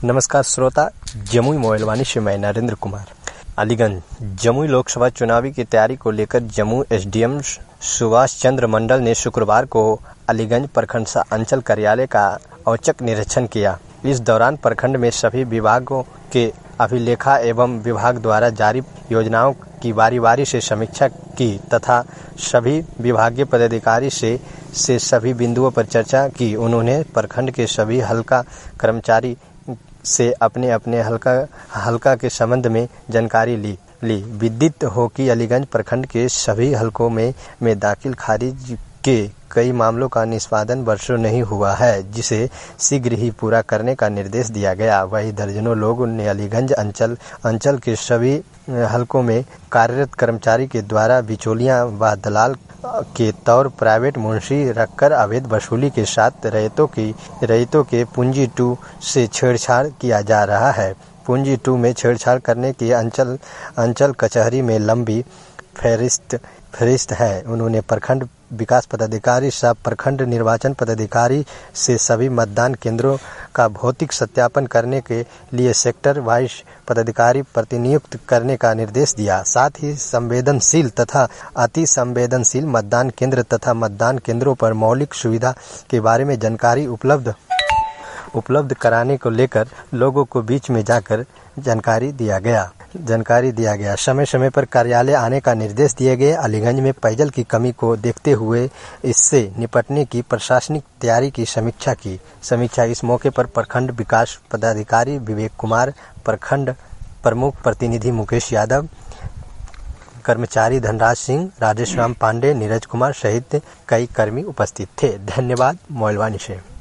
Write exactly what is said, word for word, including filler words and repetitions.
नमस्कार श्रोता, जमुई मोबाइलवाणी से मैं नरेंद्र कुमार। अलीगंज जमुई लोकसभा चुनावी की तैयारी को लेकर जमुई एसडीएम सुभाष चंद्र मंडल ने शुक्रवार को अलीगंज प्रखंड अंचल कार्यालय का औचक निरीक्षण किया। इस दौरान प्रखंड में सभी विभागों के अभिलेखा एवं विभाग द्वारा जारी योजनाओं की बारी बारी से समीक्षा की तथा सभी विभागीय पदाधिकारी से से सभी बिंदुओं पर चर्चा की। उन्होंने प्रखंड के सभी हल्का कर्मचारी से अपने अपने हल्का हल्का के संबंध में जानकारी ली ली विदित हो कि अलीगंज प्रखंड के सभी हलकों में में दाखिल खारिज के कई मामलों का निष्पादन वर्षों नहीं हुआ है, जिसे शीघ्र ही पूरा करने का निर्देश दिया गया। वही दर्जनों लोगों ने अलीगंज अंचल अंचल के सभी हलकों में कार्यरत कर्मचारी के द्वारा बिचौलियां व दलाल के तौर प्राइवेट मुंशी रखकर अवैध वसूली के साथ रैयतों की रैयतों के पूंजी टू से छेड़छाड़ किया जा रहा है। पूंजी टू में छेड़छाड़ करने की अंचल अंचल कचहरी में लंबी फहरिस्त फहरिस्त है। उन्होंने प्रखंड विकास पदाधिकारी सह प्रखंड निर्वाचन पदाधिकारी से सभी मतदान केंद्रों का भौतिक सत्यापन करने के लिए सेक्टर वाइज पदाधिकारी प्रतिनियुक्त करने का निर्देश दिया। साथ ही संवेदनशील तथा अति संवेदनशील मतदान केंद्र तथा मतदान केंद्रों पर मौलिक सुविधा के बारे में जानकारी उपलब्ध उपलब्ध कराने को लेकर लोगों को बीच में जाकर जानकारी दिया गया जानकारी दिया गया समय समय पर कार्यालय आने का निर्देश दिए गए। अलीगंज में पेयजल की कमी को देखते हुए इससे निपटने की प्रशासनिक तैयारी की समीक्षा की समीक्षा इस मौके पर प्रखंड विकास पदाधिकारी विवेक कुमार, प्रखंड प्रमुख प्रतिनिधि मुकेश यादव, कर्मचारी धनराज सिंह, राजेश राम पांडे, नीरज कुमार सहित कई कर्मी उपस्थित थे। धन्यवाद। मोबाइलवाणी से।